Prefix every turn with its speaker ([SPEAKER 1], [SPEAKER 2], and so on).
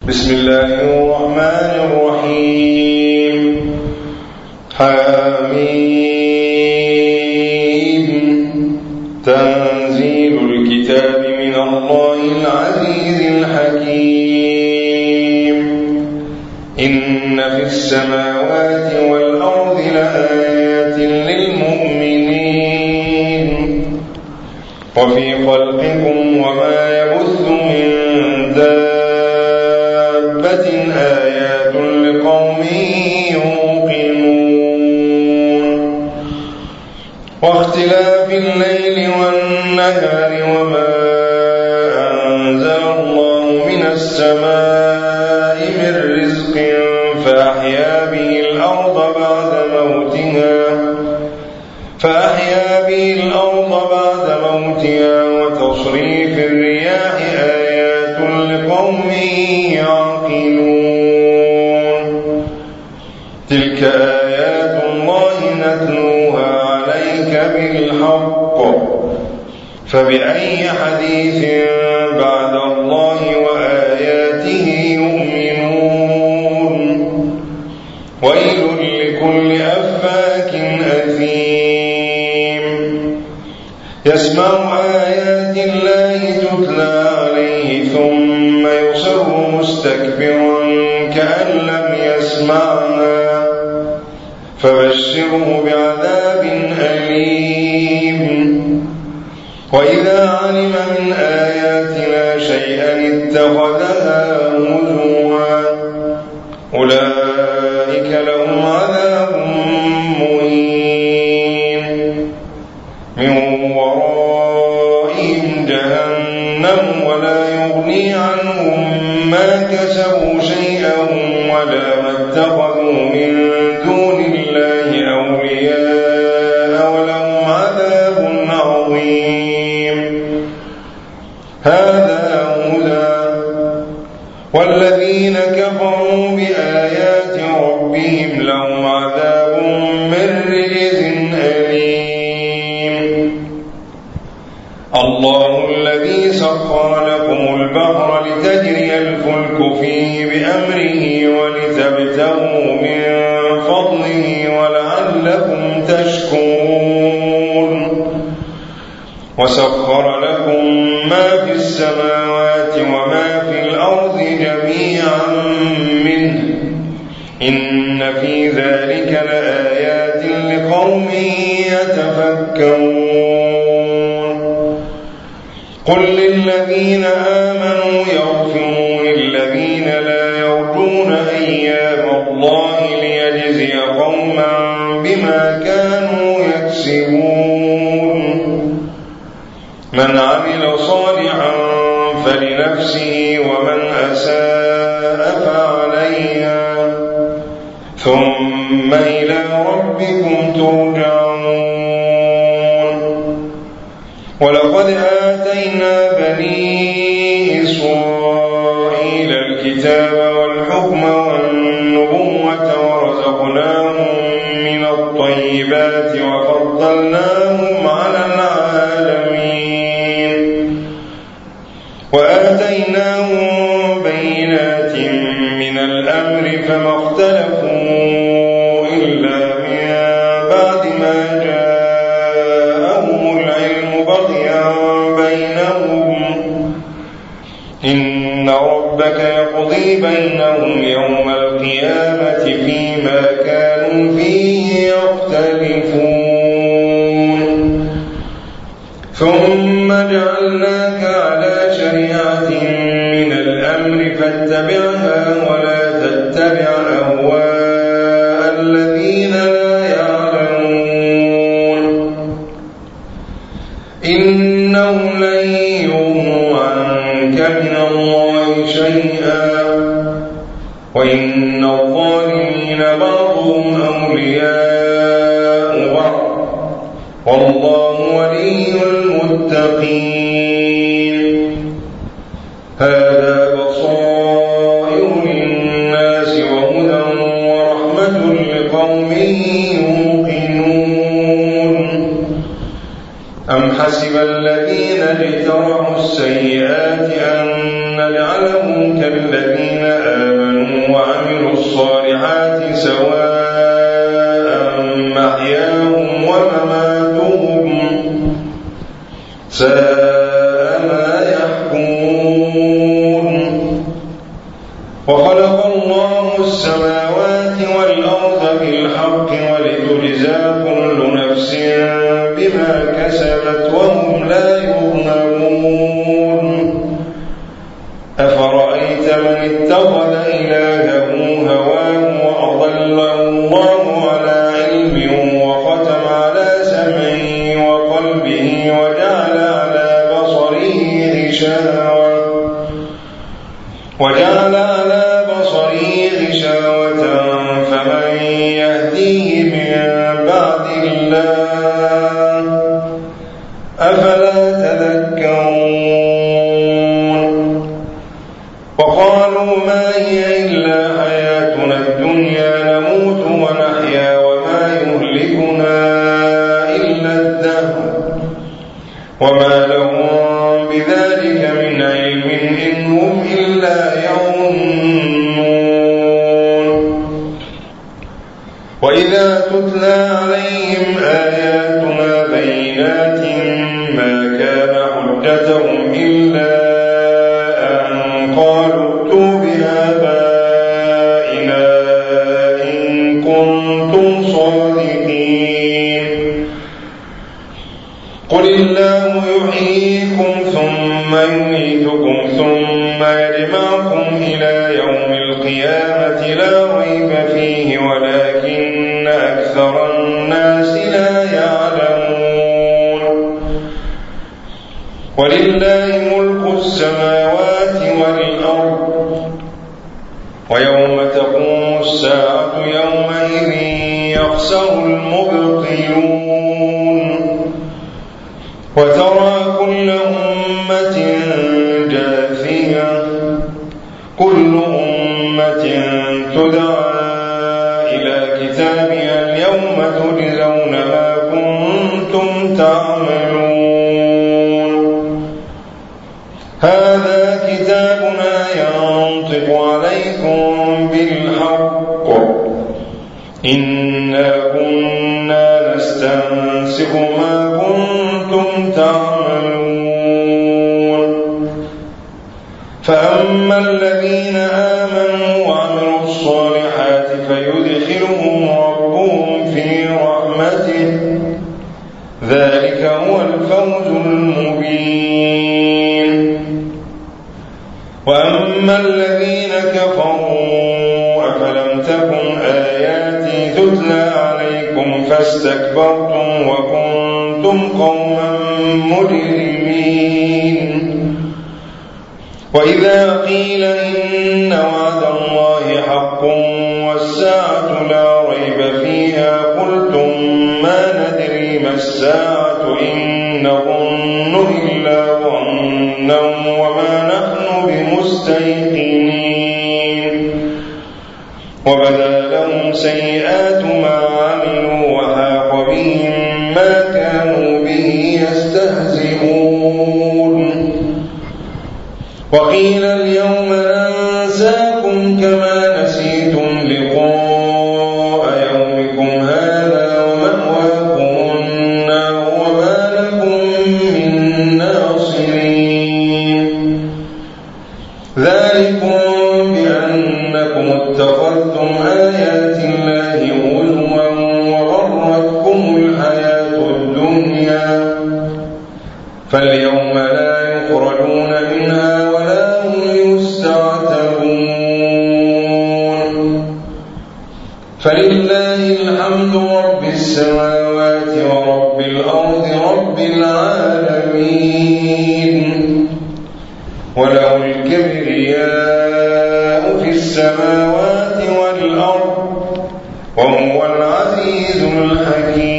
[SPEAKER 1] بسم الله الرحمن الرحيم. حميم. تنزيل الكتاب من الله العزيز الحكيم. إن في السماوات والأرض لآيات للمؤمنين وفي خلقكم وما يبث من دابة آيات لقوم يوقنون. واختلاف الليل والنهار وما أنزل الله من السماء من رزق فأحيا به الأرض بعد موتها وتصريف الرياح آيات لقوم يعقلون. تلك آيات الله نتلوها عليك بالحق فبأي حديث بعد الله وآياته يؤمنون. ويل لكل أفاك أثيم يسمع آيات الله تتلى عليه ثم يصر مستكبرا كأن لم يسمعها فبشره بعذاب أليم. وإذا علم من آياتنا شيئا اتخذها هزوا أولئك لهم عذاب مهين من ورائهم جهنم ولا يغني عنهم ما كسبوا شيئا ولا ما اتخذوا من دون الله أولياء ولهم عذاب عظيم. هذا هدى والذين كفروا بآيات ربهم لهم عذاب من رجز أليم. الله الذي سخر لكم البحر لتجري الفلك فيه بأمره ولتبتغوا من فضله ولعلكم تشكرون. وسخر لكم ما في السماوات وما في الأرض جميعا منه إن في ذلك لآيات لقوم يتفكرون. قل للذين آمنوا يغفروا للذين لا يرجون أيام الله ليجزي قوما بما كانوا يكسبون. من عمل صالحا فلنفسه ومن أساء فعليها ثم إلى ربكم ترجعون. ولقد آتينا بني إسرائيل الكتاب والحكم والنبوة ورزقناهم من الطيبات وفضلناهم على العالمين وآتيناهم بينات من الأمر فما اختلفوا إلا من بعد ما جاءهم العلم بغيا بينهم إن ربك يقضي بينهم يوم القيامة فيما كانوا فيه يختلفون. ثم جعلناك على شريعة من الأمر فاتبعها ولا تتبع أهواء الذين لا يعلمون. إنهم لن يغنوا عنك من الله شيئا وإن الظالمين بعضهم أولياء بعض والله ولي المتقين. هذا بصائر للناس وهدى ورحمة لقوم يوقنون. أم حسب الذين اجترحوا السيئات أن نجعلهم تحسبنهم كالذين آمنوا وعملوا الصالحات سواء محياهم ومماتهم ساء ما يحكمون. وخلق الله السماوات والأرض بالحق ولتجزى كل نفس بما كسبت وهم لا يظلمون. أفرأيت من اتخذ إلهه هواه وأضله الله على علم وختم على سمعه وقلبه وجعل على بصره غشاوة فمن يهديه من بعد الله أفلا تذكرون. وقالوا ما هي إلا حياتنا الدنيا نموت ونحيا وما يهلكنا إلا الدهر وما لهم بذلك من علم إن هم إلا يظنون. وإذا تتلى عليهم آياتنا بينات ما كان حجتهم إلا أن قالوا ائتوا بآبائنا إن كنتم صادقين. قل الله يحييكم ثم يميتكم ثم يجمعكم إلى يوم القيامة لا ريب فيه ولكن أكثر الناس لا يعلمون. ولله ملك السماوات والأرض ويوم تقوم الساعة يومئذ يخسر المبطلون. وترى كل أمة جاثية كل أمة تدعى إلى كتابها اليوم تجزون ما كنتم تعملون. هذا كتابنا ينطق عليكم بالحق إنا كنا نستنسخ ما كنتم تعملون. فأما الذين آمنوا وعملوا الصالحات فيدخلهم ربهم في رحمته ذلك هو الفوز المبين. وأما الذين كفروا أفلم تكن آياتي تتلى عليكم فاستكبرتم وكنتم قوما مجرمين. وإذا قيل إن وعد الله حق والساعة لا ريب فيها قلتم ما ندري ما الساعة إن نظن إلا ظنا وما نحن بمستيقنين. وبدا لهم سيئات ما عملوا وحاق بهم ما كانوا به يستهزئون. وقيل اليوم ننساكم كما نسيتم لقاء يومكم هذا ومأواكم النار وما لكم من ناصرين. ذلكم بأنكم اتخذتم آيات الله هزوا وغرتكم الحياة الدنيا فاليوم لا يخرجون منها ولا هم يستعتبون. فلله الحمد رب السماوات ورب الأرض رب العالمين. وله الكبرياء في السماوات والأرض وهو العزيز الحكيم.